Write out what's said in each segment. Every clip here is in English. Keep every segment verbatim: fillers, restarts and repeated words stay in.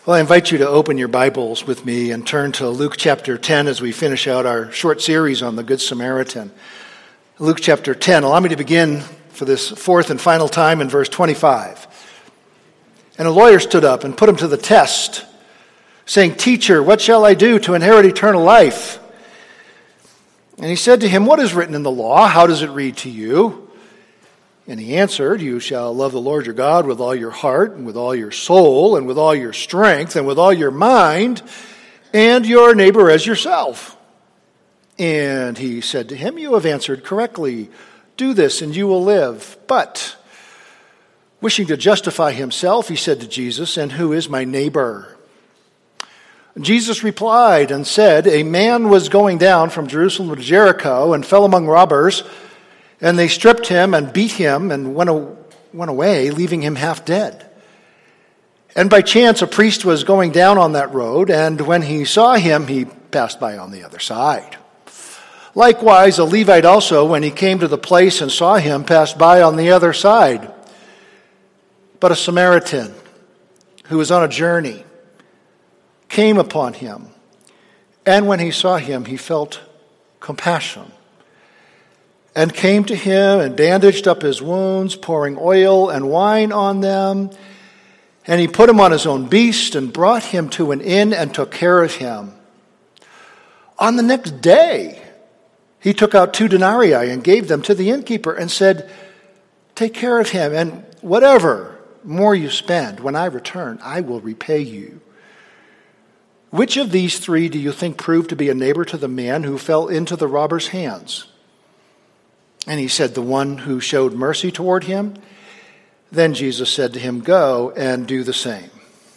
Well, I invite you to open your Bibles with me and turn to Luke chapter ten as we finish out our short series on the Good Samaritan. Luke chapter ten. Allow me to begin for this fourth and final time in verse twenty-five. And a lawyer stood up and put him to the test, saying, "Teacher, what shall I do to inherit eternal life?" And he said to him, "What is written in the law? How does it read to you?" And he answered, "You shall love the Lord your God with all your heart, and with all your soul, and with all your strength, and with all your mind, and your neighbor as yourself." And he said to him, "You have answered correctly. Do this, and you will live." But, wishing to justify himself, he said to Jesus, "And who is my neighbor?" Jesus replied and said, "A man was going down from Jerusalem to Jericho and fell among robbers, and they stripped him and beat him and went, went away, leaving him half dead. And by chance a priest was going down on that road, and when he saw him, he passed by on the other side. Likewise, a Levite also, when he came to the place and saw him, passed by on the other side. But a Samaritan, who was on a journey, came upon him, and when he saw him, he felt compassion, and came to him and bandaged up his wounds, pouring oil and wine on them. And he put him on his own beast and brought him to an inn and took care of him. On the next day, he took out two denarii and gave them to the innkeeper and said, 'Take care of him, and whatever more you spend, when I return, I will repay you.' Which of these three do you think proved to be a neighbor to the man who fell into the robber's hands?" And he said, "The one who showed mercy toward him." Then Jesus said to him, "Go and do the same."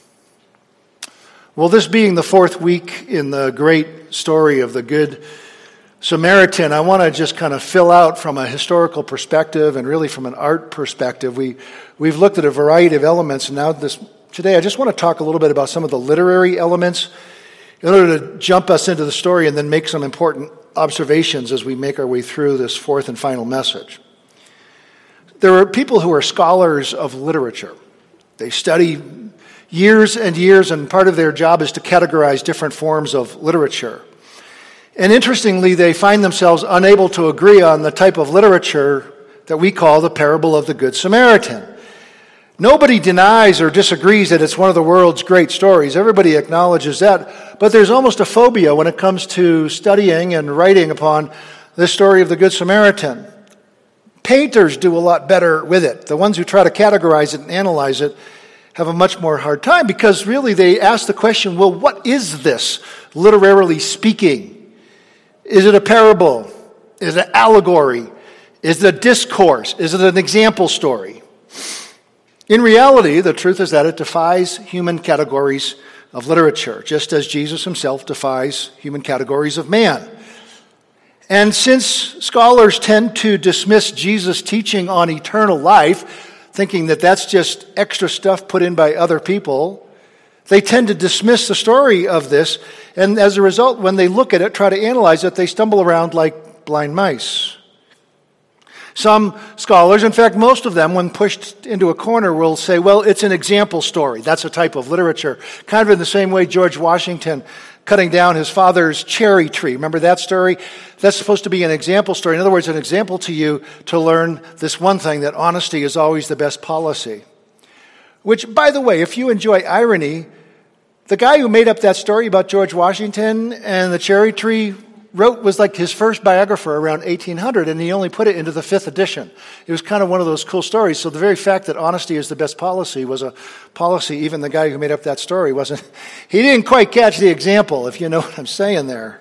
Well, this being the fourth week in the great story of the Good Samaritan, I want to just kind of fill out from a historical perspective and really from an art perspective. We, we've looked at a variety of elements, and now this today I just want to talk a little bit about some of the literary elements in order to jump us into the story and then make some important observations as we make our way through this fourth and final message. There are people who are scholars of literature. They study years and years, and part of their job is to categorize different forms of literature. And interestingly, they find themselves unable to agree on the type of literature that we call the parable of the Good Samaritan. Nobody denies or disagrees that it's one of the world's great stories. Everybody acknowledges that. But there's almost a phobia when it comes to studying and writing upon the story of the Good Samaritan. Painters do a lot better with it. The ones who try to categorize it and analyze it have a much more hard time because really they ask the question, well, what is this, literarily speaking? Is it a parable? Is it an allegory? Is it a discourse? Is it an example story? In reality, the truth is that it defies human categories of literature, just as Jesus himself defies human categories of man. And since scholars tend to dismiss Jesus' teaching on eternal life, thinking that that's just extra stuff put in by other people, they tend to dismiss the story of this, and as a result, when they look at it, try to analyze it, they stumble around like blind mice. Some scholars, in fact, most of them, when pushed into a corner, will say, well, it's an example story. That's a type of literature. Kind of in the same way George Washington cutting down his father's cherry tree. Remember that story? That's supposed to be an example story. In other words, an example to you to learn this one thing, that honesty is always the best policy. Which, by the way, if you enjoy irony, the guy who made up that story about George Washington and the cherry tree wrote was like his first biographer around eighteen hundred, and he only put it into the fifth edition. It was kind of one of those cool stories. So the very fact that honesty is the best policy was a policy even the guy who made up that story wasn't, he didn't quite catch the example, if you know what I'm saying there.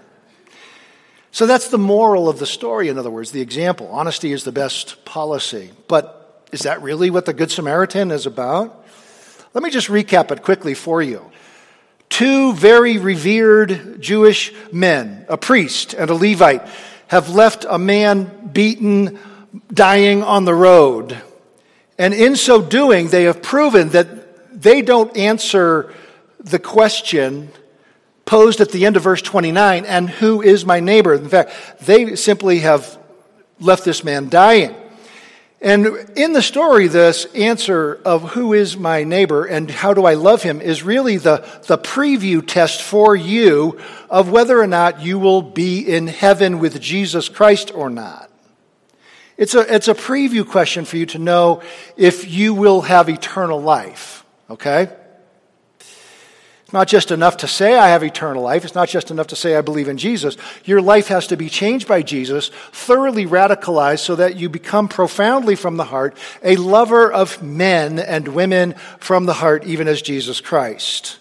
So that's the moral of the story, in other words, the example. Honesty is the best policy. But is that really what the Good Samaritan is about? Let me just recap it quickly for you. Two very revered Jewish men, a priest and a Levite, have left a man beaten, dying on the road. And in so doing, they have proven that they don't answer the question posed at the end of verse twenty-nine, and who is my neighbor? In fact, they simply have left this man dying. And in the story, this answer of who is my neighbor and how do I love him is really the, the preview test for you of whether or not you will be in heaven with Jesus Christ or not. It's a, it's a preview question for you to know if you will have eternal life, okay? It's not just enough to say I have eternal life. It's not just enough to say I believe in Jesus. Your life has to be changed by Jesus, thoroughly radicalized so that you become profoundly from the heart a lover of men and women from the heart, even as Jesus Christ.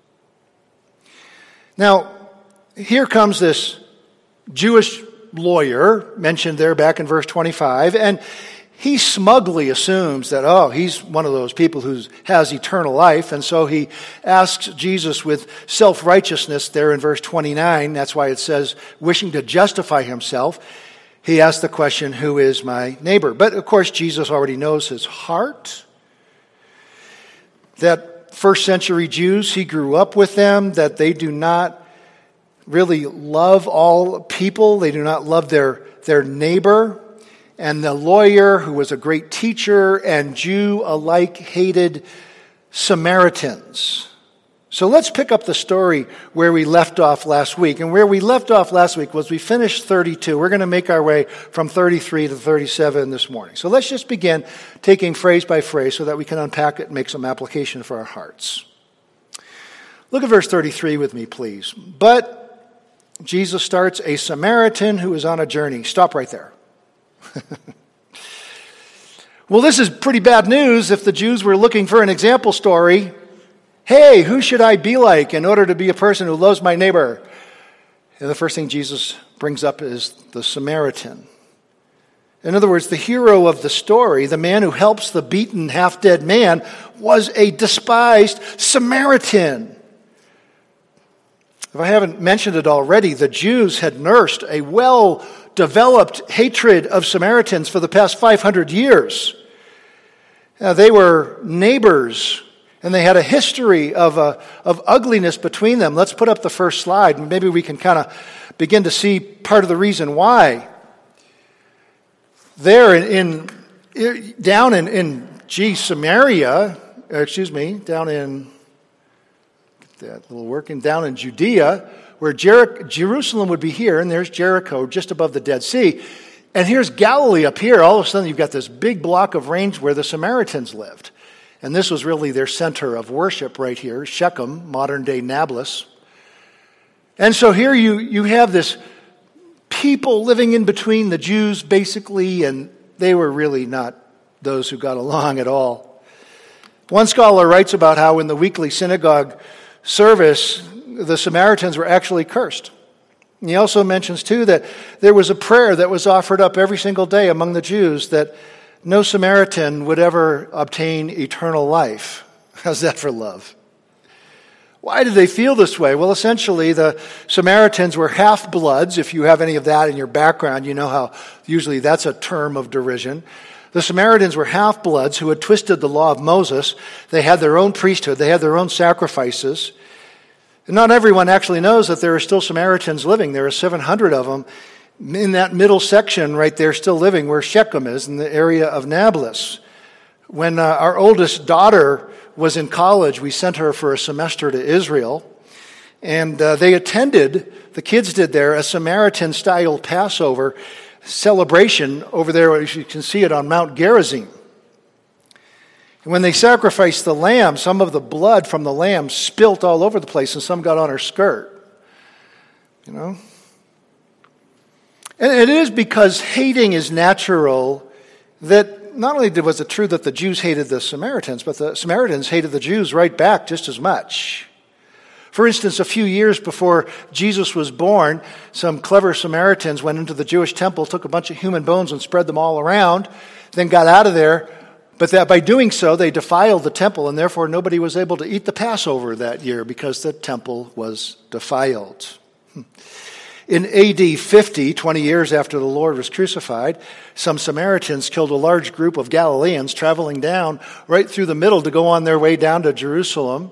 Now, here comes this Jewish lawyer mentioned there back in verse twenty-five, and he smugly assumes that, oh, he's one of those people who has eternal life, and so he asks Jesus with self-righteousness there in verse twenty-nine. That's why it says, wishing to justify himself, he asks the question, who is my neighbor? But, of course, Jesus already knows his heart. That first century Jews, he grew up with them, that they do not really love all people. They do not love their, their neighbor. And the lawyer, who was a great teacher and Jew alike, hated Samaritans. So let's pick up the story where we left off last week. And where we left off last week was we finished thirty-two. We're going to make our way from thirty-three to thirty-seven this morning. So let's just begin taking phrase by phrase so that we can unpack it and make some application for our hearts. Look at verse thirty-three with me, please. But Jesus starts, a Samaritan who is on a journey. Stop right there. Well, this is pretty bad news if the Jews were looking for an example story. Hey, who should I be like in order to be a person who loves my neighbor? And the first thing Jesus brings up is the Samaritan. In other words, the hero of the story, the man who helps the beaten, half-dead man, was a despised Samaritan. If I haven't mentioned it already, the Jews had nursed a well-developed hatred of Samaritans for the past five hundred years. Now, they were neighbors, and they had a history of, uh, of ugliness between them. Let's put up the first slide, and maybe we can kind of begin to see part of the reason why. There in, in down in, in gee, Samaria, excuse me, down in that little working down in Judea, where Jer- Jerusalem would be here, and there's Jericho just above the Dead Sea. And here's Galilee up here. All of a sudden, you've got this big block of range where the Samaritans lived. And this was really their center of worship right here, Shechem, modern-day Nablus. And so here you, you have this people living in between the Jews, basically, and they were really not those who got along at all. One scholar writes about how in the weekly synagogue service, the Samaritans were actually cursed. And he also mentions, too, that there was a prayer that was offered up every single day among the Jews that no Samaritan would ever obtain eternal life. How's that for love? Why did they feel this way? Well, essentially, the Samaritans were half-bloods. If you have any of that in your background, you know how usually that's a term of derision. The Samaritans were half-bloods who had twisted the law of Moses. They had their own priesthood. They had their own sacrifices. And not everyone actually knows that there are still Samaritans living. There are seven hundred of them in that middle section right there still living where Shechem is in the area of Nablus. When uh, our oldest daughter was in college, we sent her for a semester to Israel. And uh, they attended, the kids did there, a Samaritan-style Passover celebration over there. You can see it on Mount Gerizim. And when they sacrificed the lamb, some of the blood from the lamb spilt all over the place, and some got on her skirt. You know? And it is because hating is natural that not only was it true that the Jews hated the Samaritans, but the Samaritans hated the Jews right back just as much. For instance, a few years before Jesus was born, some clever Samaritans went into the Jewish temple, took a bunch of human bones and spread them all around, then got out of there. But that by doing so, they defiled the temple, and therefore nobody was able to eat the Passover that year because the temple was defiled. In A D fifty, twenty years after the Lord was crucified, some Samaritans killed a large group of Galileans traveling down right through the middle to go on their way down to Jerusalem.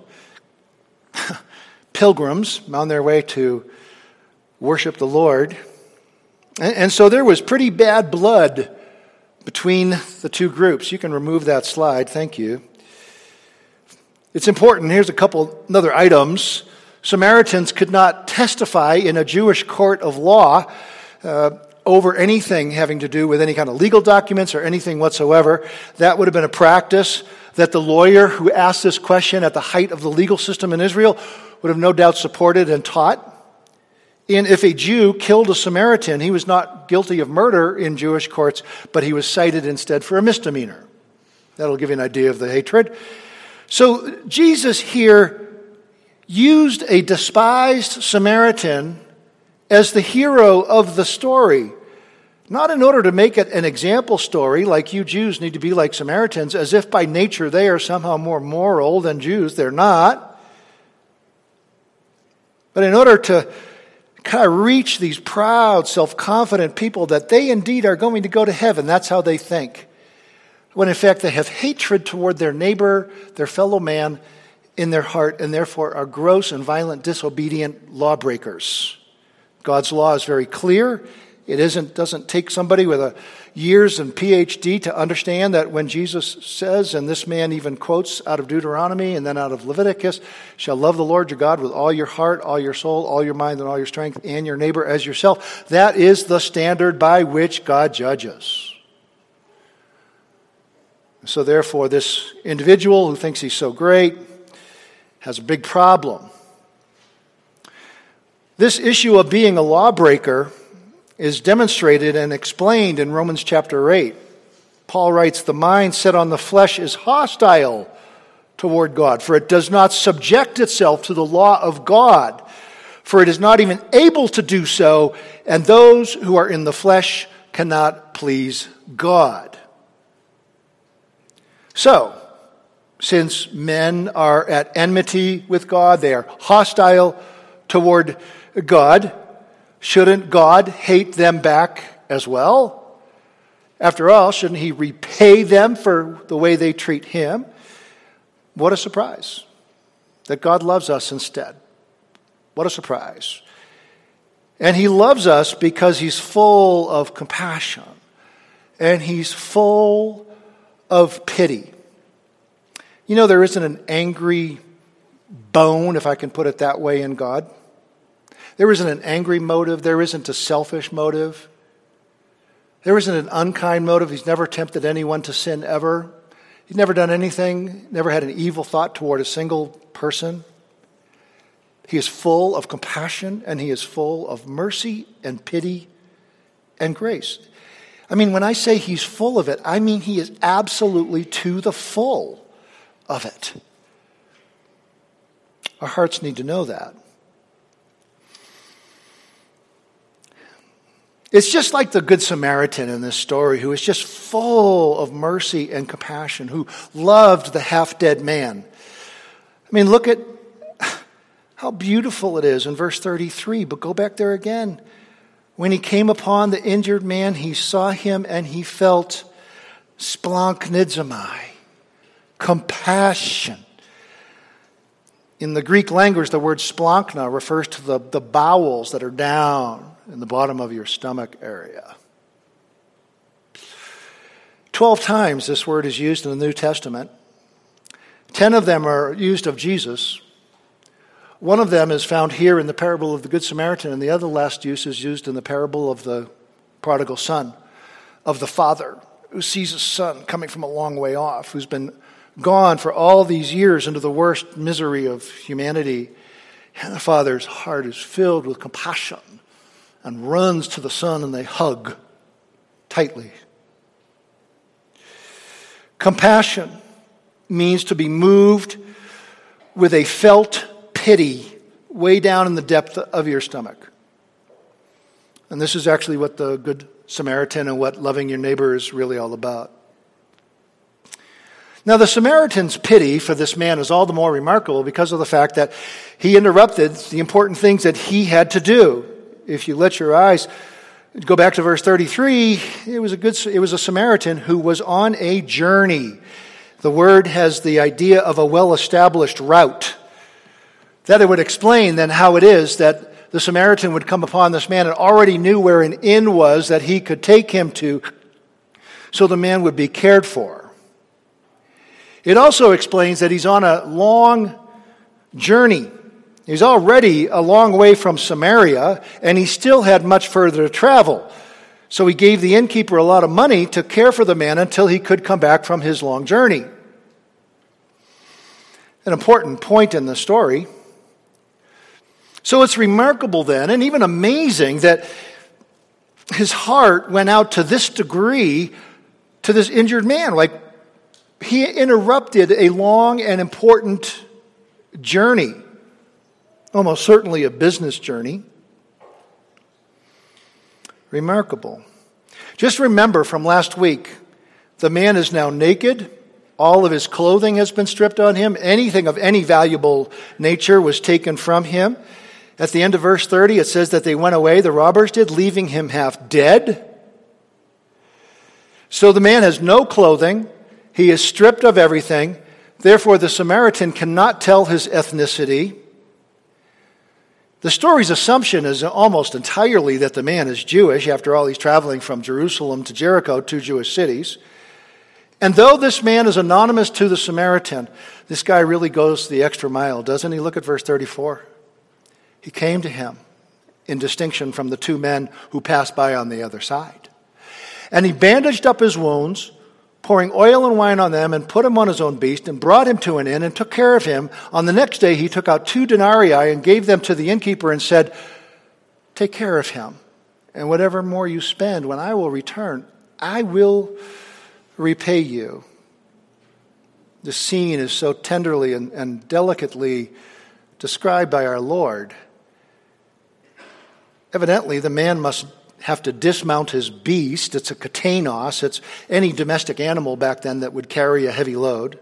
Pilgrims on their way to worship the Lord. And, and so there was pretty bad blood between the two groups. You can remove that slide. Thank you. It's important. Here's a couple other items. Samaritans could not testify in a Jewish court of law uh, over anything having to do with any kind of legal documents or anything whatsoever. That would have been a practice that the lawyer who asked this question at the height of the legal system in Israel would have no doubt supported and taught. And if a Jew killed a Samaritan, he was not guilty of murder in Jewish courts, but he was cited instead for a misdemeanor. That'll give you an idea of the hatred. So Jesus here used a despised Samaritan as the hero of the story, not in order to make it an example story like you Jews need to be like Samaritans, as if by nature they are somehow more moral than Jews. They're not. But in order to kind of reach these proud, self-confident people that they indeed are going to go to heaven, that's how they think. When in fact they have hatred toward their neighbor, their fellow man in their heart, and therefore are gross and violent, disobedient lawbreakers. God's law is very clear. It isn't doesn't take somebody with a years and P H D to understand that when Jesus says, and this man even quotes out of Deuteronomy and then out of Leviticus, shall love the Lord your God with all your heart, all your soul, all your mind, and all your strength, and your neighbor as yourself. That is the standard by which God judges. So therefore, this individual who thinks he's so great has a big problem. This issue of being a lawbreaker is demonstrated and explained in Romans chapter eight. Paul writes, the mind set on the flesh is hostile toward God, for it does not subject itself to the law of God, for it is not even able to do so, and those who are in the flesh cannot please God. So, since men are at enmity with God, they are hostile toward God, shouldn't God hate them back as well? After all, shouldn't he repay them for the way they treat him? What a surprise that God loves us instead. What a surprise. And he loves us because he's full of compassion and he's full of pity. You know, there isn't an angry bone, if I can put it that way, in God. There isn't an angry motive. There isn't a selfish motive. There isn't an unkind motive. He's never tempted anyone to sin ever. He's never done anything, never had an evil thought toward a single person. He is full of compassion, and he is full of mercy and pity and grace. I mean, when I say he's full of it, I mean he is absolutely to the full of it. Our hearts need to know that. It's just like the Good Samaritan in this story, who is just full of mercy and compassion, who loved the half-dead man. I mean, look at how beautiful it is in verse thirty-three, but go back there again. When he came upon the injured man, he saw him and he felt splanchnizomai, compassion. In the Greek language, the word splanchna refers to the, the bowels that are down in the bottom of your stomach area. Twelve times this word is used in the New Testament. Ten of them are used of Jesus. One of them is found here in the parable of the Good Samaritan, and the other last use is used in the parable of the prodigal son, of the father who sees his son coming from a long way off, who's been gone for all these years into the worst misery of humanity. And the father's heart is filled with compassion and runs to the son, and they hug tightly. Compassion means to be moved with a felt pity way down in the depth of your stomach. And this is actually what the Good Samaritan and what loving your neighbor is really all about. Now, the Samaritan's pity for this man is all the more remarkable because of the fact that he interrupted the important things that he had to do. If you let your eyes go back to verse thirty-three, it was a good, it was a Samaritan who was on a journey. The word has the idea of a well-established route. That it would explain then how it is that the Samaritan would come upon this man and already knew where an inn was that he could take him to, so the man would be cared for. It also explains that he's on a long journey. He's already a long way from Samaria, and he still had much further to travel. So he gave the innkeeper a lot of money to care for the man until he could come back from his long journey. An important point in the story. So it's remarkable then, and even amazing, that his heart went out to this degree to this injured man. Like, he interrupted a long and important journey, almost certainly a business journey. Remarkable. Just remember from last week, the man is now naked. All of his clothing has been stripped on him. Anything of any valuable nature was taken from him. At the end of verse thirty, it says that they went away, the robbers did, leaving him half dead. So the man has no clothing. He is stripped of everything. Therefore, the Samaritan cannot tell his ethnicity. The story's assumption is almost entirely that the man is Jewish. After all, he's traveling from Jerusalem to Jericho, two Jewish cities. And though this man is anonymous to the Samaritan, this guy really goes the extra mile, doesn't he? Look at verse thirty-four. He came to him in distinction from the two men who passed by on the other side. And he bandaged up his wounds, pouring oil and wine on them, and put him on his own beast, and brought him to an inn, and took care of him. On the next day he took out two denarii, and gave them to the innkeeper, and said, "Take care of him, and whatever more you spend, when I will return, I will repay you." The scene is so tenderly and, and delicately described by our Lord. Evidently, the man must have to dismount his beast. It's a katanos. It's any domestic animal back then that would carry a heavy load.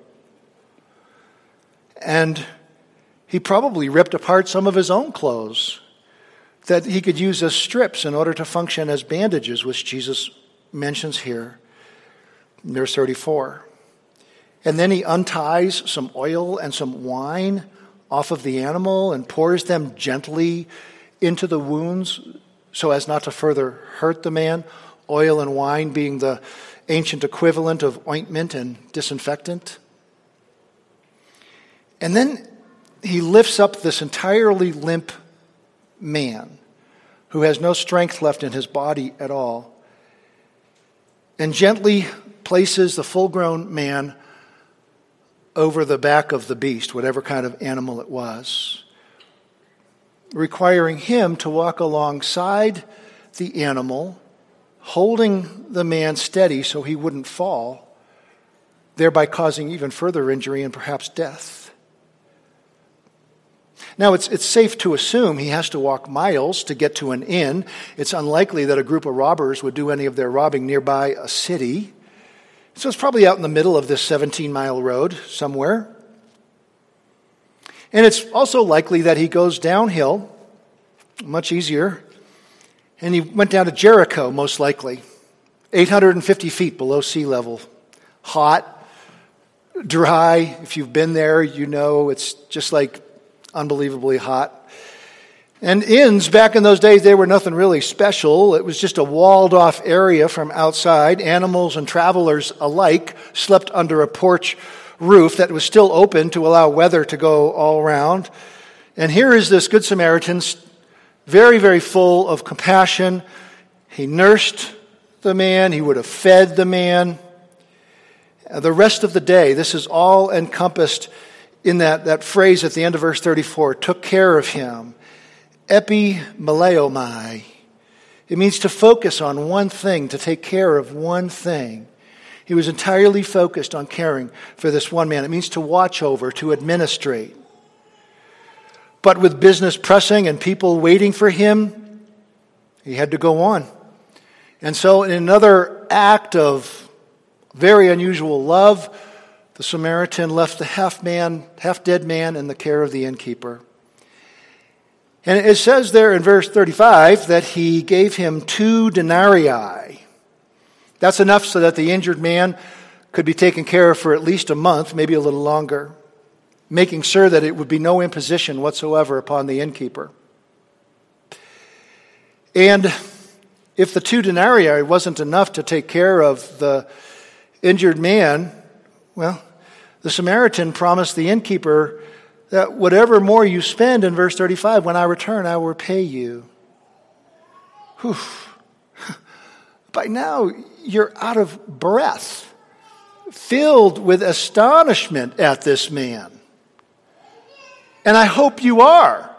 And he probably ripped apart some of his own clothes that he could use as strips in order to function as bandages, which Jesus mentions here in verse thirty-four. And then he unties some oil and some wine off of the animal and pours them gently into the wounds so as not to further hurt the man, oil and wine being the ancient equivalent of ointment and disinfectant. And then he lifts up this entirely limp man who has no strength left in his body at all, and gently places the full-grown man over the back of the beast, whatever kind of animal it was, requiring him to walk alongside the animal, holding the man steady so he wouldn't fall, thereby causing even further injury and perhaps death. Now, it's it's safe to assume he has to walk miles to get to an inn. It's unlikely that a group of robbers would do any of their robbing nearby a city. So it's probably out in the middle of this seventeen-mile road somewhere. And it's also likely that he goes downhill, much easier, and he went down to Jericho, most likely, eight hundred fifty feet below sea level. Hot, dry. If you've been there, you know it's just like unbelievably hot. And inns, back in those days, they were nothing really special. It was just a walled-off area from outside. Animals and travelers alike slept under a porch roof that was still open to allow weather to go all around. And here is this Good Samaritan, very, very full of compassion. He nursed the man. He would have fed the man. The rest of the day, this is all encompassed in that, that phrase at the end of verse thirty-four, took care of him. Epimeleomai. It means to focus on one thing, to take care of one thing. He was entirely focused on caring for this one man. It means to watch over, to administrate. But with business pressing and people waiting for him, he had to go on. And so in another act of very unusual love, the Samaritan left the half-man, half-dead man in the care of the innkeeper. And it says there in verse thirty-five that he gave him two denarii. That's enough so that the injured man could be taken care of for at least a month, maybe a little longer, making sure that it would be no imposition whatsoever upon the innkeeper. And If the two denarii wasn't enough to take care of the injured man, well, the Samaritan promised the innkeeper that whatever more you spend in verse thirty-five, when I return, I will repay you. Whew. By now, you're out of breath, filled with astonishment at this man. And I hope you are.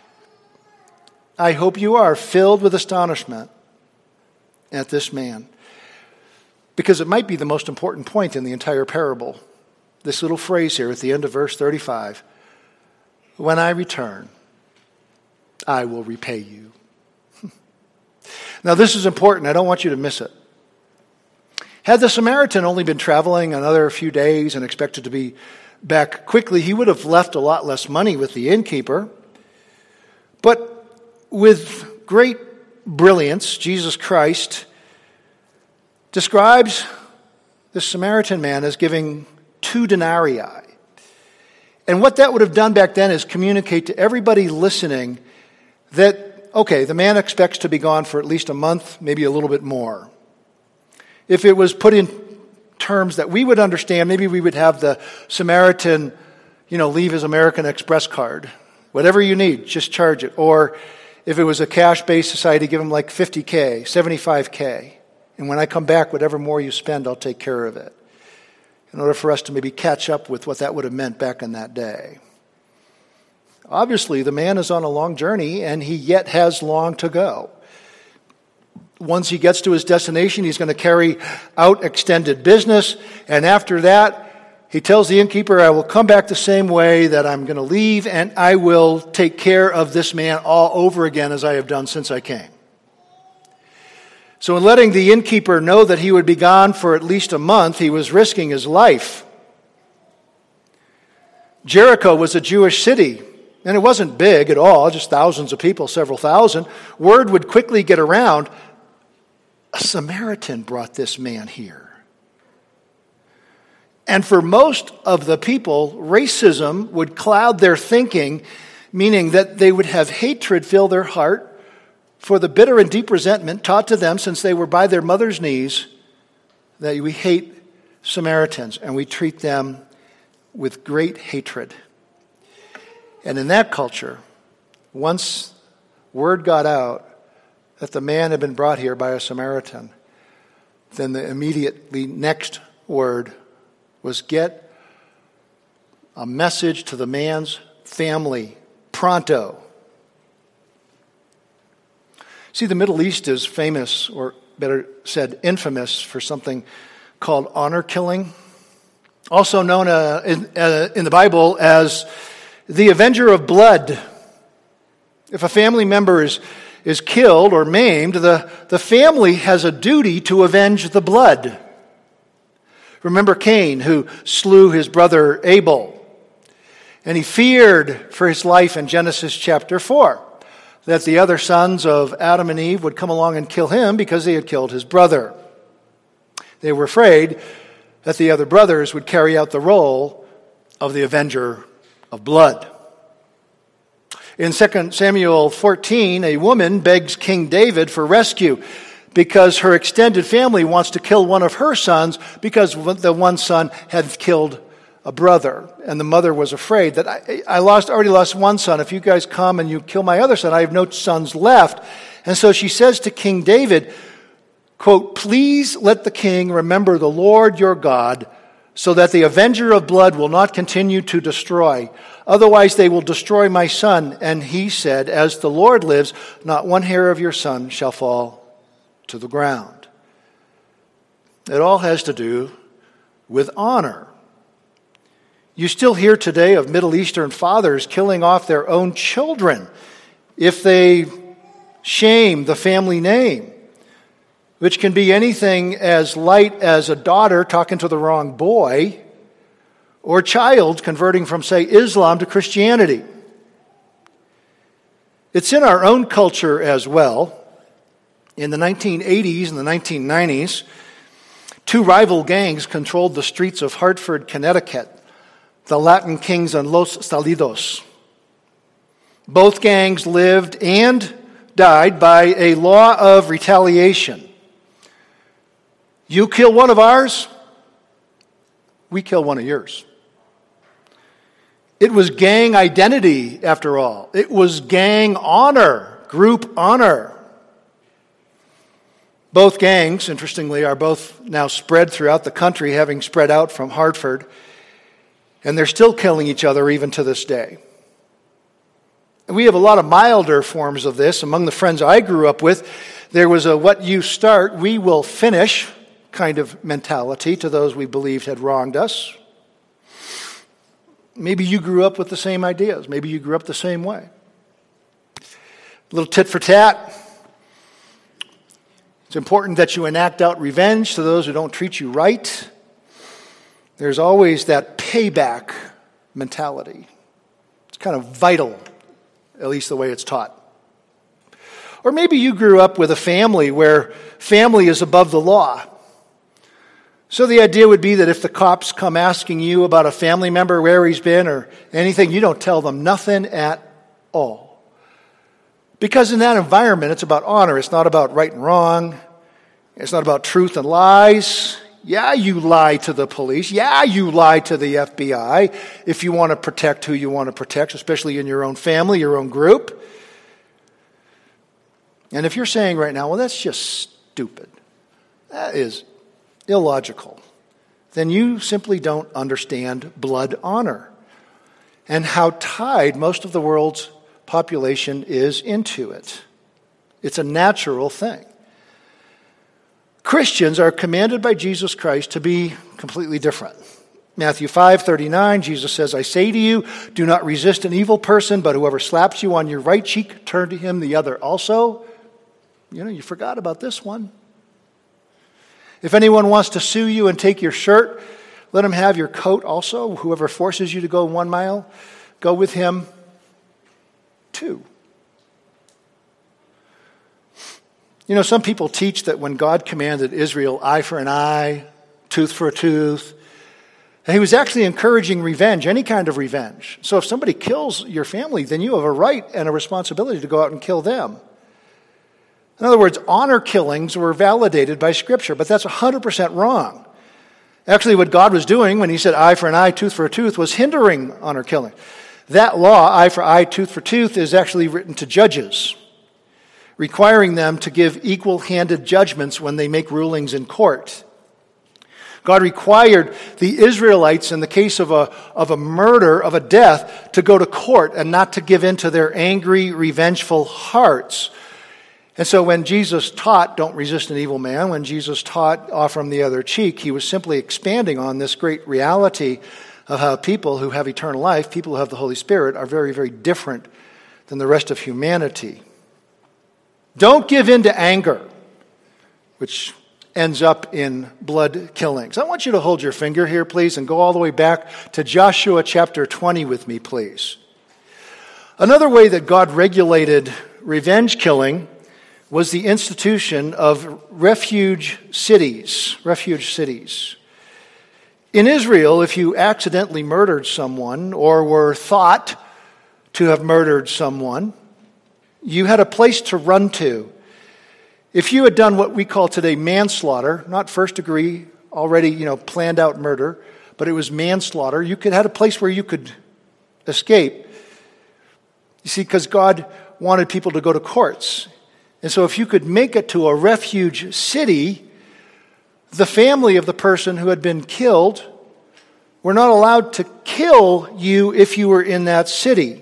I hope you are filled with astonishment at this man. Because it might be the most important point in the entire parable. This little phrase here at the end of verse thirty-five. When I return, I will repay you. Now this is important. I don't want you to miss it. Had the Samaritan only been traveling another few days and expected to be back quickly, he would have left a lot less money with the innkeeper. But with great brilliance, Jesus Christ describes the Samaritan man as giving two denarii. And what that would have done back then is communicate to everybody listening that, okay, the man expects to be gone for at least a month, maybe a little bit more. If it was put in terms that we would understand, maybe we would have the Samaritan, you know, leave his American Express card. Whatever you need, just charge it. Or if it was a cash-based society, give him like fifty K, seventy-five K. And when I come back, whatever more you spend, I'll take care of it. In order for us to maybe catch up with what that would have meant back in that day. Obviously, the man is on a long journey, and he yet has long to go. Once he gets to his destination, he's going to carry out extended business, and after that, he tells the innkeeper, I will come back the same way that I'm going to leave, and I will take care of this man all over again as I have done since I came. So in letting the innkeeper know that he would be gone for at least a month, he was risking his life. Jericho was a Jewish city, and it wasn't big at all, just thousands of people, several thousand. Word would quickly get around, a Samaritan brought this man here. And for most of the people, racism would cloud their thinking, meaning that they would have hatred fill their heart for the bitter and deep resentment taught to them since they were by their mother's knees, that we hate Samaritans and we treat them with great hatred. And in that culture, once word got out that the man had been brought here by a Samaritan, then the immediately next word was get a message to the man's family, pronto. See, the Middle East is famous, or better said, infamous, for something called honor killing, also known uh, in, uh, in the Bible as the avenger of blood. If a family member is, is killed or maimed, the, the family has a duty to avenge the blood. Remember Cain, who slew his brother Abel, and he feared for his life in Genesis chapter four. That the other sons of Adam and Eve would come along and kill him because they had killed his brother. They were afraid that the other brothers would carry out the role of the avenger of blood. In Second Samuel fourteen, a woman begs King David for rescue because her extended family wants to kill one of her sons because the one son had killed a brother, and the mother was afraid that I, I lost already lost one son. If you guys come and you kill my other son, I have no sons left. And so she says to King David, quote, please let the king remember the Lord your God, so that the avenger of blood will not continue to destroy. Otherwise they will destroy my son. And he said, as the Lord lives, not one hair of your son shall fall to the ground. It all has to do with honor. You still hear today of Middle Eastern fathers killing off their own children if they shame the family name, which can be anything as light as a daughter talking to the wrong boy or a child converting from, say, Islam to Christianity. It's in our own culture as well. In the nineteen eighties and the nineteen nineties, two rival gangs controlled the streets of Hartford, Connecticut. The Latin Kings and Los Salidos. Both gangs lived and died by a law of retaliation. You kill one of ours, we kill one of yours. It was gang identity, after all. It was gang honor, group honor. Both gangs, interestingly, are both now spread throughout the country, having spread out from Hartford, and they're still killing each other even to this day. And we have a lot of milder forms of this. Among the friends I grew up with, there was a what you start, we will finish kind of mentality to those we believed had wronged us. Maybe you grew up with the same ideas. Maybe you grew up the same way. A little tit for tat. It's important that you enact out revenge to those who don't treat you right. There's always that payback mentality. It's kind of vital, at least the way it's taught. Or maybe you grew up with a family where family is above the law. So the idea would be that if the cops come asking you about a family member, where he's been or anything, you don't tell them nothing at all. Because in that environment, it's about honor. It's not about right and wrong. It's not about truth and lies. Yeah, you lie to the police. Yeah, you lie to the F B I if you want to protect who you want to protect, especially in your own family, your own group. And if you're saying right now, well, that's just stupid. That is illogical. Then you simply don't understand blood honor and how tied most of the world's population is into it. It's a natural thing. Christians are commanded by Jesus Christ to be completely different. Matthew five thirty-nine, Jesus says, I say to you, do not resist an evil person, but whoever slaps you on your right cheek, turn to him the other also. You know, you forgot about this one. If anyone wants to sue you and take your shirt, let him have your coat also. Whoever forces you to go one mile, go with him two. You know, some people teach that when God commanded Israel eye for an eye, tooth for a tooth, and he was actually encouraging revenge, any kind of revenge. So if somebody kills your family, then you have a right and a responsibility to go out and kill them. In other words, honor killings were validated by Scripture, but that's one hundred percent wrong. Actually, what God was doing when he said eye for an eye, tooth for a tooth, was hindering honor killing. That law, eye for eye, tooth for tooth, is actually written to judges, requiring them to give equal-handed judgments when they make rulings in court. God required the Israelites, in the case of a, of a murder, of a death, to go to court and not to give in to their angry, revengeful hearts. And so when Jesus taught, don't resist an evil man, when Jesus taught, offer him the other cheek, he was simply expanding on this great reality of how people who have eternal life, people who have the Holy Spirit, are very, very different than the rest of humanity. Don't give in to anger, which ends up in blood killings. I want you to hold your finger here, please, and go all the way back to Joshua chapter twenty with me, please. Another way that God regulated revenge killing was the institution of refuge cities, refuge cities. In Israel, if you accidentally murdered someone or were thought to have murdered someone, you had a place to run to. If you had done what we call today manslaughter, not first degree, already, you know, planned out murder, but it was manslaughter, you could had a place where you could escape. You see, because God wanted people to go to courts. And so if you could make it to a refuge city, the family of the person who had been killed were not allowed to kill you if you were in that city.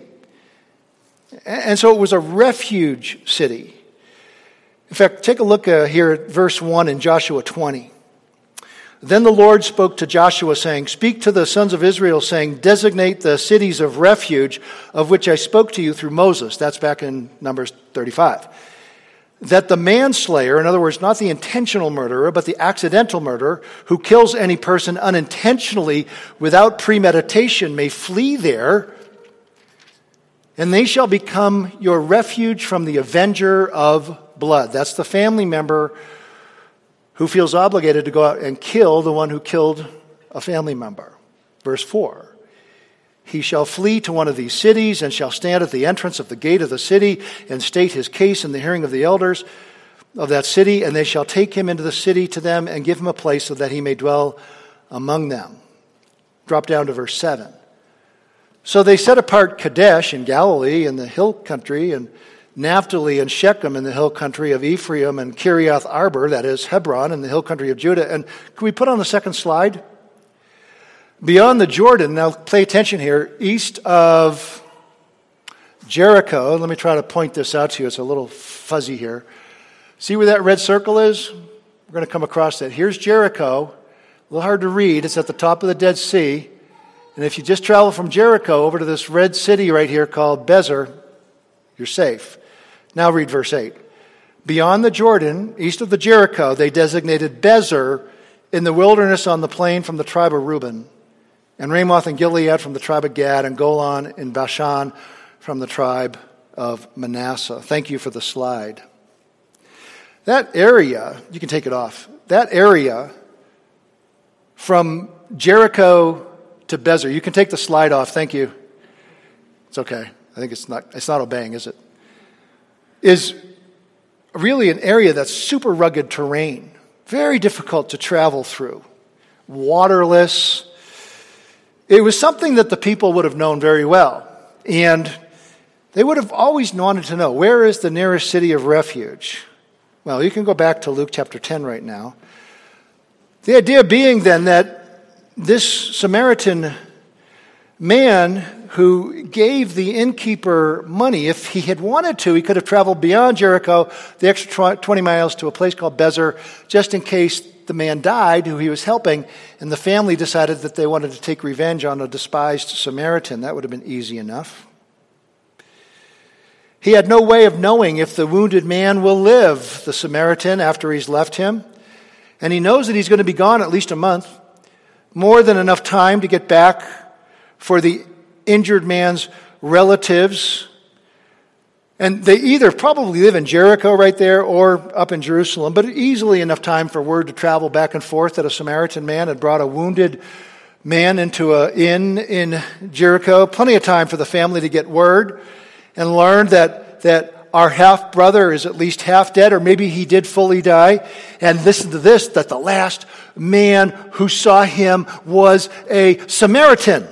And so it was a refuge city. In fact, take a look uh, here at verse one in Joshua twenty. Then the Lord spoke to Joshua, saying, Speak to the sons of Israel, saying, Designate the cities of refuge of which I spoke to you through Moses. That's back in Numbers thirty-five. That the manslayer, in other words, not the intentional murderer, but the accidental murderer, who kills any person unintentionally without premeditation, may flee there, and they shall become your refuge from the avenger of blood. That's the family member who feels obligated to go out and kill the one who killed a family member. Verse four. he shall flee to one of these cities and shall stand at the entrance of the gate of the city and state his case in the hearing of the elders of that city, and they shall take him into the city to them and give him a place so that he may dwell among them. Drop down to verse seven. So they set apart Kadesh in Galilee in the hill country, and Naphtali and Shechem in the hill country of Ephraim, and Kiriath Arbor, that is Hebron, in the hill country of Judah. And can we put on the second slide? Beyond the Jordan, now pay attention here, east of Jericho, let me try to point this out to you, it's a little fuzzy here. See where that red circle is? We're going to come across that. Here's Jericho, a little hard to read, it's at the top of the Dead Sea. And if you just travel from Jericho over to this red city right here called Bezer, you're safe. Now read verse eight. Beyond the Jordan, east of the Jericho, they designated Bezer in the wilderness on the plain from the tribe of Reuben, and Ramoth and Gilead from the tribe of Gad, and Golan in Bashan from the tribe of Manasseh. Thank you for the slide. That area, you can take it off, that area from Jericho to Bezer, you can take the slide off, thank you. It's okay. I think it's not it's not obeying, is it? Is really an area that's super rugged terrain, very difficult to travel through, waterless. It was something that the people would have known very well, and they would have always wanted to know, where is the nearest city of refuge? Well, you can go back to Luke chapter ten right now. The idea being then that this Samaritan man who gave the innkeeper money, if he had wanted to, he could have traveled beyond Jericho, the extra twenty miles to a place called Bezer, just in case the man died who he was helping, and the family decided that they wanted to take revenge on a despised Samaritan. That would have been easy enough. He had no way of knowing if the wounded man will live, the Samaritan, after he's left him. And he knows that he's going to be gone at least a month, more than enough time to get back for the injured man's relatives. And they either probably live in Jericho right there or up in Jerusalem, but easily enough time for word to travel back and forth that a Samaritan man had brought a wounded man into an inn in Jericho. Plenty of time for the family to get word and learn that, that our half-brother is at least half dead, or maybe he did fully die. And listen to this, that the last man who saw him was a Samaritan.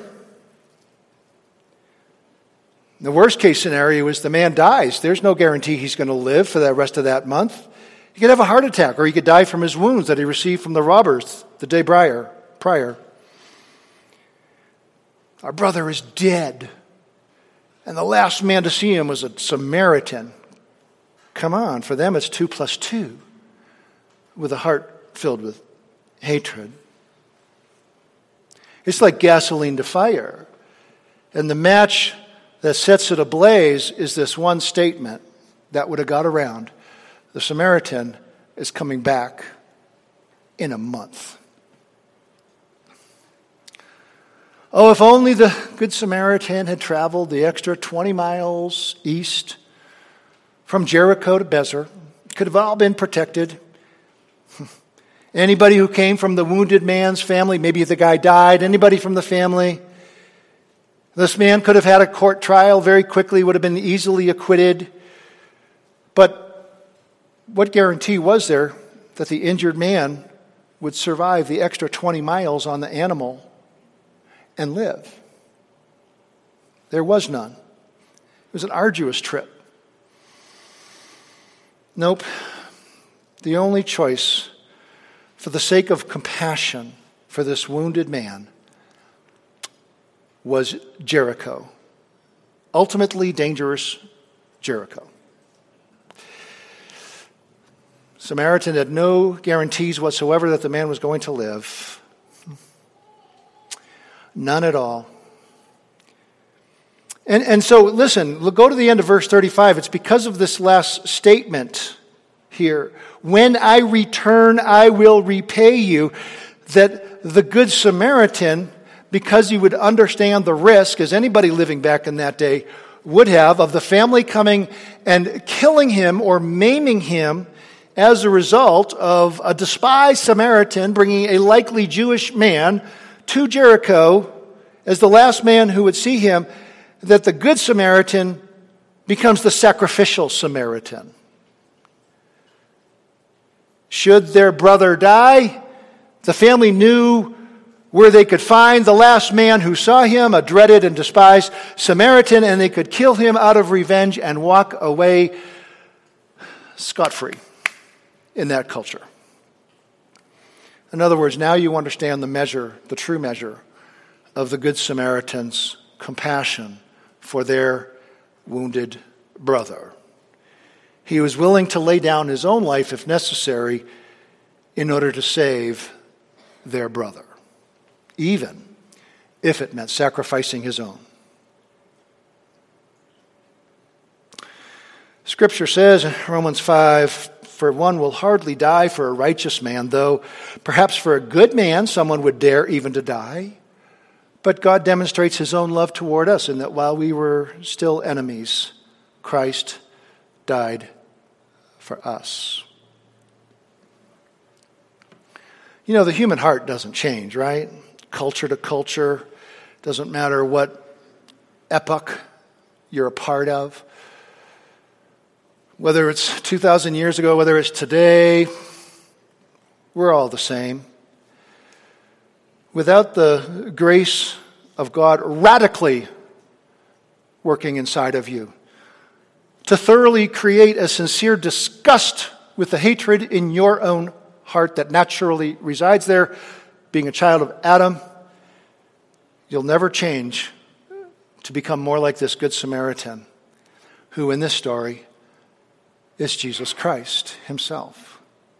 The worst case scenario is the man dies. There's no guarantee he's going to live for the rest of that month. He could have a heart attack, or he could die from his wounds that he received from the robbers the day prior. prior. Our brother is dead, and the last man to see him was a Samaritan. Come on, for them it's two plus two, with a heart filled with hatred. It's like gasoline to fire, and the match that sets it ablaze is this one statement that would have got around. The Samaritan is coming back in a month. Oh, if only the Good Samaritan had traveled the extra twenty miles east from Jericho to Bezer. Could have all been protected. Anybody who came from the wounded man's family, maybe the guy died, anybody from the family, this man could have had a court trial very quickly, would have been easily acquitted. But what guarantee was there that the injured man would survive the extra twenty miles on the animal and live? There was none. It was an arduous trip. Nope. The only choice, for the sake of compassion for this wounded man, was Jericho. Ultimately dangerous Jericho. Samaritan had no guarantees whatsoever that the man was going to live. None at all. And, and so, listen, go to the end of verse thirty-five. It's because of this last statement here. When I return, I will repay you. That the Good Samaritan, because he would understand the risk, as anybody living back in that day would have, of the family coming and killing him or maiming him as a result of a despised Samaritan bringing a likely Jewish man to Jericho as the last man who would see him, that the Good Samaritan becomes the sacrificial Samaritan. Should their brother die, the family knew where they could find the last man who saw him, a dreaded and despised Samaritan, and they could kill him out of revenge and walk away scot-free in that culture. In other words, now you understand the measure, the true measure of the Good Samaritan's compassion for their wounded brother. He was willing to lay down his own life if necessary in order to save their brother, even if it meant sacrificing his own. Scripture says in Romans five, "For one will hardly die for a righteous man, though perhaps for a good man someone would dare even to die. But God demonstrates his own love toward us in that while we were still enemies, Christ died for us." You know, the human heart doesn't change, right? Culture to culture, doesn't matter what epoch you're a part of. Whether it's two thousand years ago, whether it's today, we're all the same. Without the grace of God radically working inside of you, to thoroughly create a sincere disgust with the hatred in your own heart that naturally resides there, being a child of Adam, you'll never change to become more like this Good Samaritan, who in this story is Jesus Christ himself.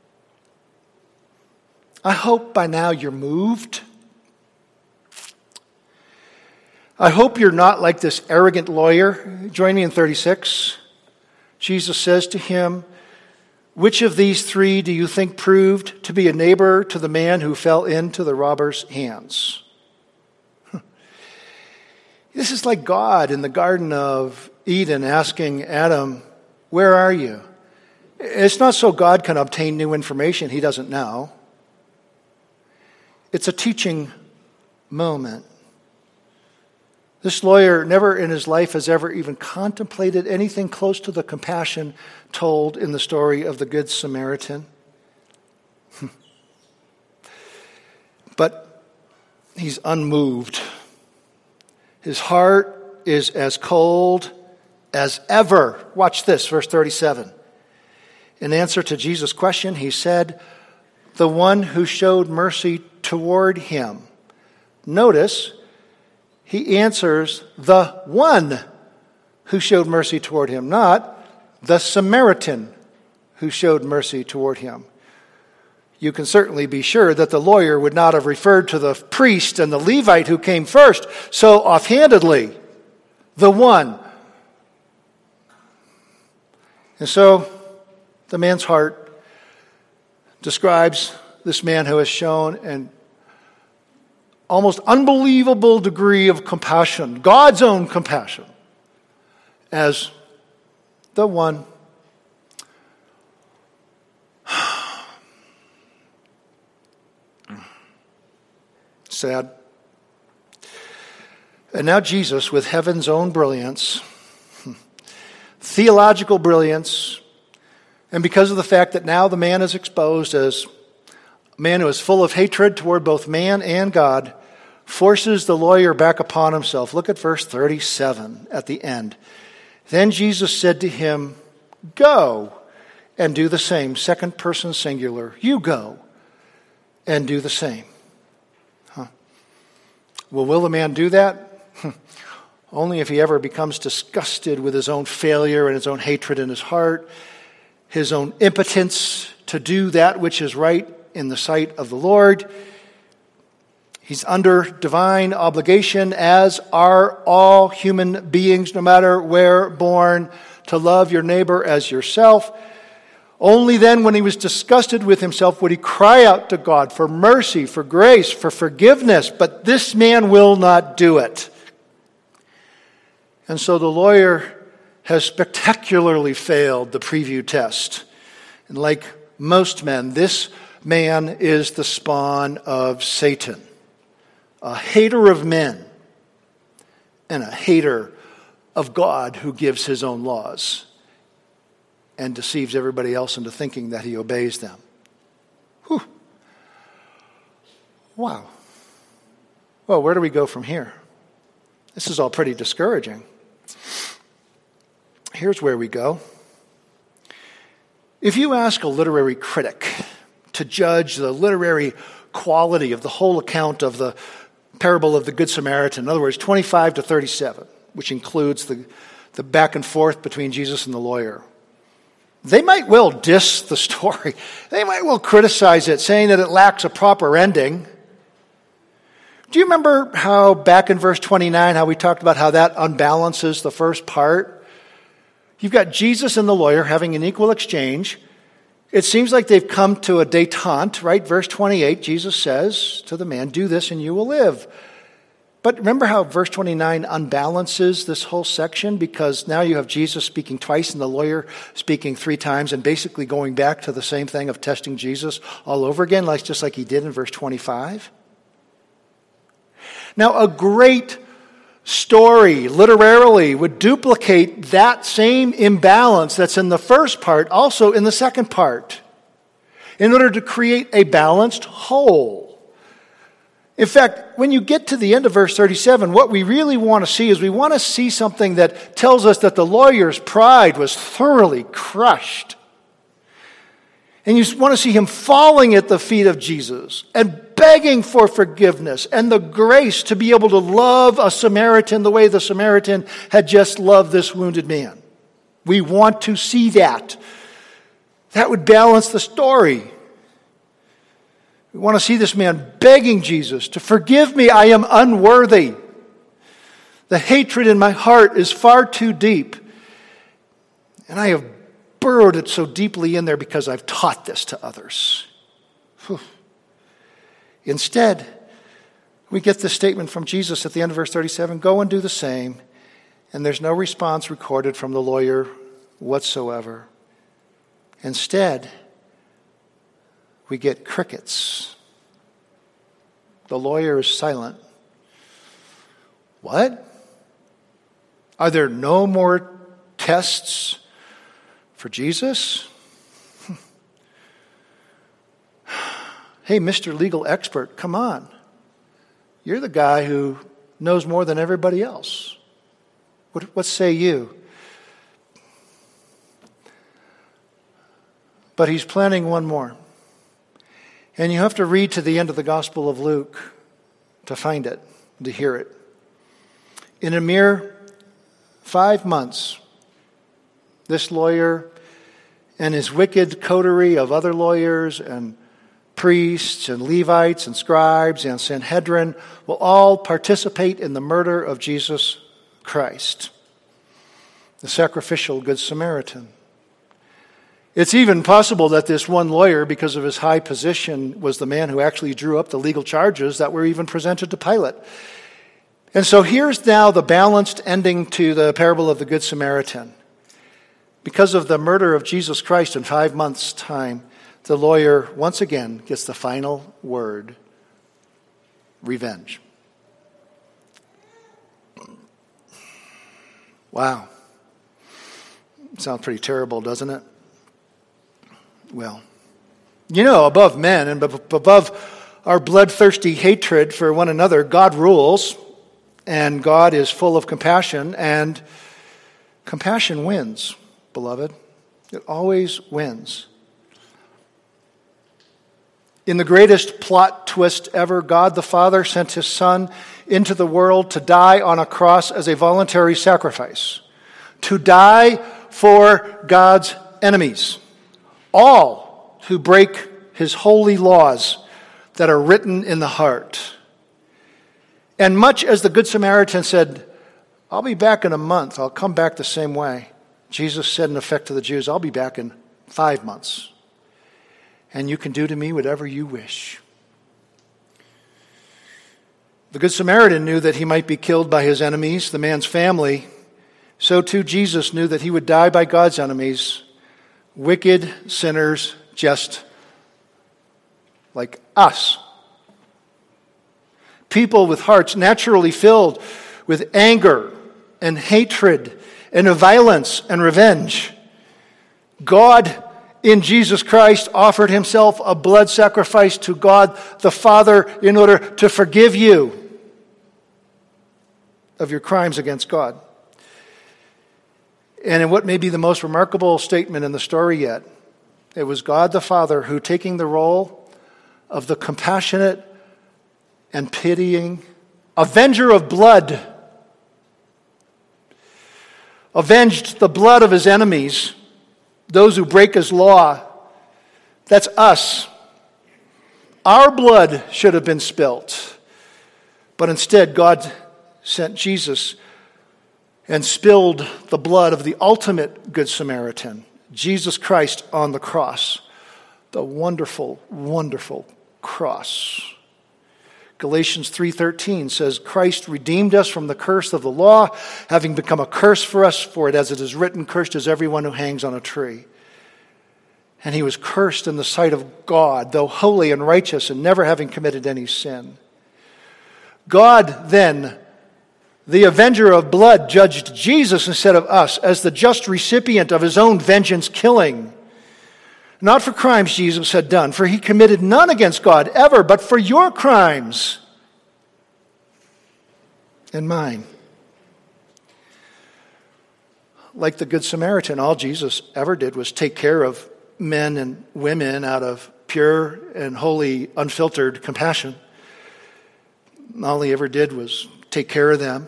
I hope by now you're moved. I hope you're not like this arrogant lawyer. Join me in thirty-six. Jesus says to him, "Which of these three do you think proved to be a neighbor to the man who fell into the robber's hands?" This is like God in the Garden of Eden asking Adam, "Where are you?" It's not so God can obtain new information he doesn't know. It's a teaching moment. This lawyer never in his life has ever even contemplated anything close to the compassion told in the story of the Good Samaritan. But he's unmoved. His heart is as cold as ever. Watch this, verse thirty-seven. In answer to Jesus' question, he said, "The one who showed mercy toward him." Notice, he answers the one who showed mercy toward him, not the Samaritan who showed mercy toward him. You can certainly be sure that the lawyer would not have referred to the priest and the Levite who came first so offhandedly. The one. And so the man's heart describes this man who has shown an almost unbelievable degree of compassion, God's own compassion, as the one. Sad. And now Jesus, with heaven's own brilliance, theological brilliance, and because of the fact that now the man is exposed as a man who is full of hatred toward both man and God, forces the lawyer back upon himself. Look at verse thirty-seven at the end. Then Jesus said to him, "Go and do the same." Second person singular. You go and do the same. Huh. Well, will the man do that? Only if he ever becomes disgusted with his own failure and his own hatred in his heart, his own impotence to do that which is right in the sight of the Lord. He's under divine obligation, as are all human beings, no matter where born, to love your neighbor as yourself. Only then, when he was disgusted with himself, would he cry out to God for mercy, for grace, for forgiveness. But this man will not do it. And so the lawyer has spectacularly failed the preview test. And like most men, this man is the spawn of Satan, a hater of men, and a hater of God who gives his own laws and deceives everybody else into thinking that he obeys them. Whew. Wow. Well, where do we go from here? This is all pretty discouraging. Here's where we go. If you ask a literary critic to judge the literary quality of the whole account of the parable of the Good Samaritan, in other words, twenty-five to thirty-seven, which includes the, the back and forth between Jesus and the lawyer, they might well diss the story. They might well criticize it, saying that it lacks a proper ending. Do you remember how back in verse twenty-nine, how we talked about how that unbalances the first part? You've got Jesus and the lawyer having an equal exchange. It seems like they've come to a détente, right? Verse twenty-eight, Jesus says to the man, do this and you will live. But remember how verse twenty-nine unbalances this whole section? Because now you have Jesus speaking twice and the lawyer speaking three times and basically going back to the same thing of testing Jesus all over again, like just like he did in verse twenty-five. Now, a great story, literarily, would duplicate that same imbalance that's in the first part, also in the second part, in order to create a balanced whole. In fact, when you get to the end of verse thirty-seven, what we really want to see is we want to see something that tells us that the lawyer's pride was thoroughly crushed. And you want to see him falling at the feet of Jesus and begging for forgiveness and the grace to be able to love a Samaritan the way the Samaritan had just loved this wounded man. We want to see that. That would balance the story. We want to see this man begging Jesus to forgive me, I am unworthy. The hatred in my heart is far too deep. And I have burrowed it so deeply in there because I've taught this to others. Whew. Instead, we get this statement from Jesus at the end of verse thirty-seven, go and do the same. And there's no response recorded from the lawyer whatsoever. Instead, we get crickets. The lawyer is silent. What? Are there no more tests for Jesus? Hey, Mister Legal Expert, come on. You're the guy who knows more than everybody else. What, what say you? But he's planning one more. And you have to read to the end of the Gospel of Luke to find it, to hear it. In a mere five months, this lawyer and his wicked coterie of other lawyers and priests and Levites and scribes and Sanhedrin will all participate in the murder of Jesus Christ, the sacrificial Good Samaritan. It's even possible that this one lawyer, because of his high position, was the man who actually drew up the legal charges that were even presented to Pilate. And so here's now the balanced ending to the parable of the Good Samaritan. Because of the murder of Jesus Christ in five months' time, the lawyer once again gets the final word, revenge. Wow. Sounds pretty terrible, doesn't it? Well, you know, above men and above our bloodthirsty hatred for one another, God rules, and God is full of compassion, and compassion wins, beloved. It always wins. In the greatest plot twist ever, God the Father sent his Son into the world to die on a cross as a voluntary sacrifice, to die for God's enemies, all who break his holy laws that are written in the heart. And much as the Good Samaritan said, I'll be back in a month, I'll come back the same way, Jesus said in effect to the Jews, I'll be back in five months. And you can do to me whatever you wish. The Good Samaritan knew that he might be killed by his enemies, the man's family. So too Jesus knew that he would die by God's enemies, wicked sinners just like us. People with hearts naturally filled with anger and hatred and violence and revenge. God in Jesus Christ offered himself a blood sacrifice to God the Father in order to forgive you of your crimes against God. And in what may be the most remarkable statement in the story yet, it was God the Father who, taking the role of the compassionate and pitying avenger of blood, avenged the blood of his enemies, those who break his law. That's us. Our blood should have been spilt. But instead, God sent Jesus and spilled the blood of the ultimate Good Samaritan, Jesus Christ on the cross. The wonderful, wonderful cross. Galatians three thirteen says, Christ redeemed us from the curse of the law, having become a curse for us, for it as it is written, cursed is everyone who hangs on a tree. And he was cursed in the sight of God, though holy and righteous and never having committed any sin. God then, the avenger of blood, judged Jesus instead of us as the just recipient of his own vengeance killing. Not for crimes Jesus had done, for he committed none against God ever, but for your crimes and mine. Like the Good Samaritan, all Jesus ever did was take care of men and women out of pure and holy, unfiltered compassion. All he ever did was take care of them.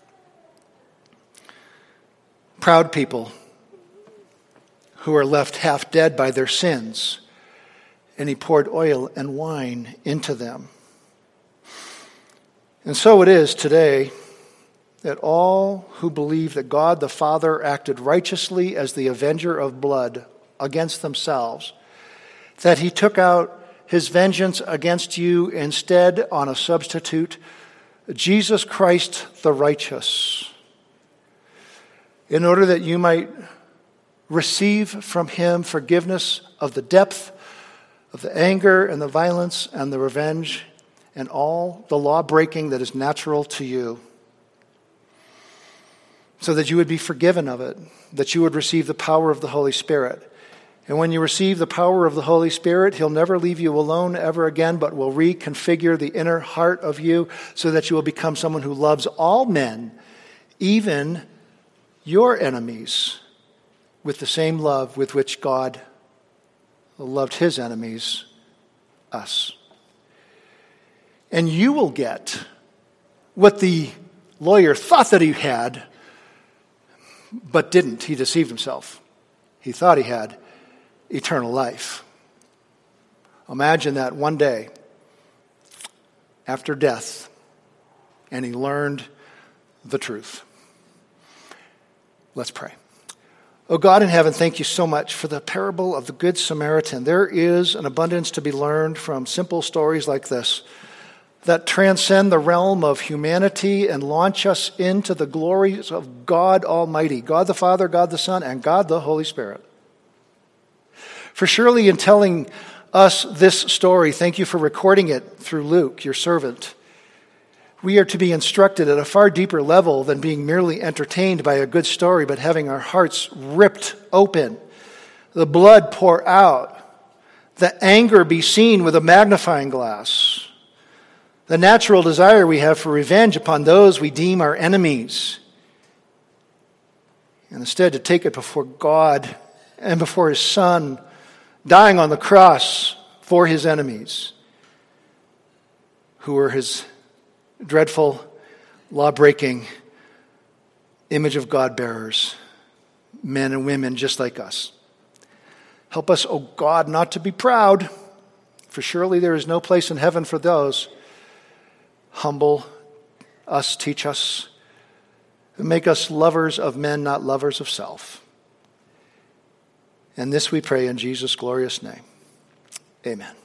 Proud people who are left half dead by their sins, and he poured oil and wine into them. And so it is today that all who believe that God the Father acted righteously as the avenger of blood against themselves, that he took out his vengeance against you instead on a substitute, Jesus Christ the righteous, in order that you might receive from him forgiveness of the depth of the anger and the violence and the revenge and all the law breaking that is natural to you, so that you would be forgiven of it, that you would receive the power of the Holy Spirit. And when you receive the power of the Holy Spirit, he'll never leave you alone ever again, but will reconfigure the inner heart of you so that you will become someone who loves all men, even your enemies, with the same love with which God loved his enemies, us. And you will get what the lawyer thought that he had, but didn't. He deceived himself. He thought he had eternal life. Imagine that one day after death, and he learned the truth. Let's pray. Oh God in heaven, thank you so much for the parable of the Good Samaritan. There is an abundance to be learned from simple stories like this that transcend the realm of humanity and launch us into the glories of God Almighty, God the Father, God the Son, and God the Holy Spirit. For surely in telling us this story, thank you for recording it through Luke, your servant. We are to be instructed at a far deeper level than being merely entertained by a good story, but having our hearts ripped open, the blood pour out, the anger be seen with a magnifying glass, the natural desire we have for revenge upon those we deem our enemies, and instead to take it before God and before his Son, dying on the cross for his enemies, who were his dreadful, law-breaking, image of God bearers, men and women just like us. Help us, O God, not to be proud, for surely there is no place in heaven for those. Humble us, teach us, and make us lovers of men, not lovers of self. And this we pray in Jesus' glorious name. Amen.